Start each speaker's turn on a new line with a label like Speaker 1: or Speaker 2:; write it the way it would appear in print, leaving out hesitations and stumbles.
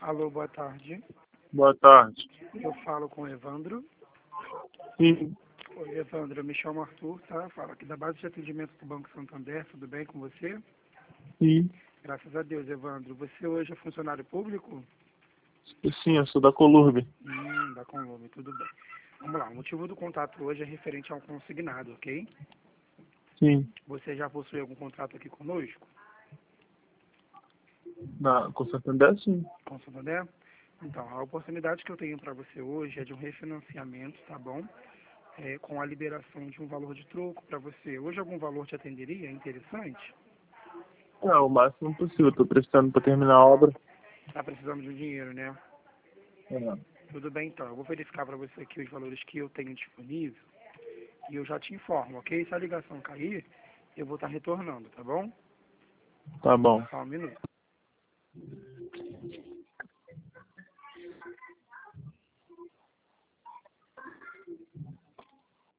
Speaker 1: Alô, boa tarde.
Speaker 2: Boa tarde.
Speaker 1: Eu falo com o Evandro.
Speaker 2: Sim,
Speaker 1: Oi, Evandro, eu me chamo Arthur, tá? Falo aqui da base de atendimento do Banco Santander, tudo bem com você?
Speaker 2: sim,
Speaker 1: Graças a Deus, Evandro. Você hoje é funcionário público?
Speaker 2: sim, eu sou da Colurbe.
Speaker 1: Da Conlume, tudo bem. Vamos lá, o motivo do contato hoje é referente ao consignado, ok?
Speaker 2: Sim,
Speaker 1: Você já possui algum contrato aqui conosco,
Speaker 2: com Santander, sim.
Speaker 1: com o Santander? Então, a oportunidade que eu tenho para você hoje é de um refinanciamento, tá bom? Com a liberação de um valor de troco para você. Hoje algum valor te atenderia? É interessante?
Speaker 2: O máximo possível, estou precisando para terminar a obra.
Speaker 1: Tá precisando de um dinheiro, né?
Speaker 2: É,
Speaker 1: Tudo bem, então. Eu vou verificar para você aqui os valores que eu tenho disponível e eu já te informo, ok? Se a ligação cair, eu vou estar retornando, tá bom?
Speaker 2: tá bom.
Speaker 1: Só um minuto.